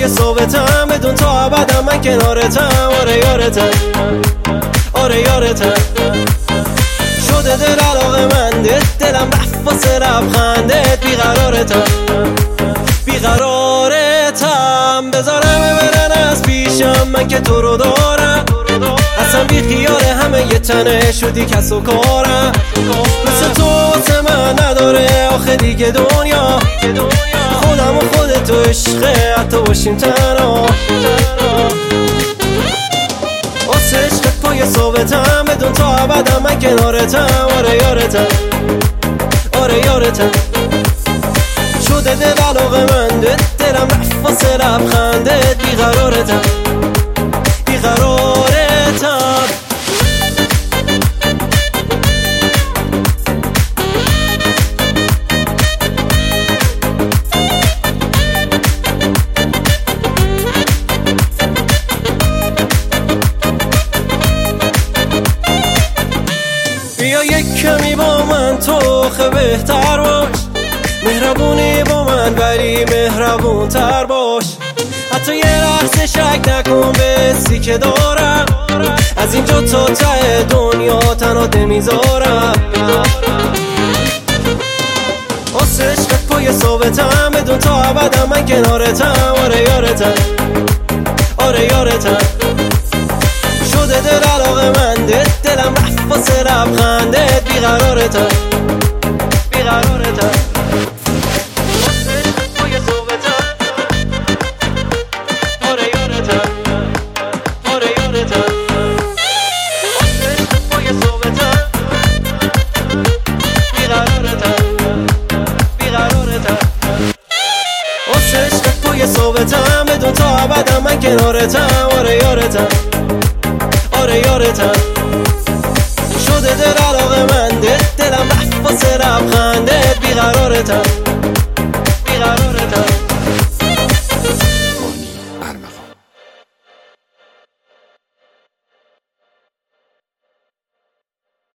پای ثابتم، بدون تو ابدم من کنارتم. آره یارتم، آره یارتم. شده دل علاقه مندت، دلم رفت واسه لبخندت. بیقرارتم، بیقرارتم. بذارم برن از پیشم، من که تو رو دارم. اصلا بی خیال همه یه تنه شدی کس و کارم. مثل تو واسه من نداره آخه دیگه دنیا. خودم و خودتو عشقه، حتی باشیم تنها. واسه عشقت پای ثابتم، بدون تو ابدم من کنارتم. آره یارتم، آره یارتم. شده دل علاقه مندت، دلم رفت واسه لبخندت. بیقرارتم، بیقرارتم. بیا یک کمی با من تو خه بهتر باش. مهربونی با من ولی مهربون تر باش. حتی یه لحظه شک نکن به حسی که دارم. از اینجا تا ته دنیا تنها نمیذارم. واسه عشقت پای ثابتم، بدون تو ابدم من کنارتم. آره یارتم، آره یارتم. شده دل علاقه مندت، دلم رفت واسه لبخندت. بیقرارتم، بیقرارتم. واسه عشقت پای ثابتم. آره یارتم، آره یارتم. واسه عشقت پای ثابتم. بیقرارتم، بیقرارتم. واسه عشقت پای ثابتم، بدون تو ابدم من کنارتم. آره یارتم، آره یارتم. شده دل علاقه مندت، دلم رفت واسه لبخندت. بیقرارتم.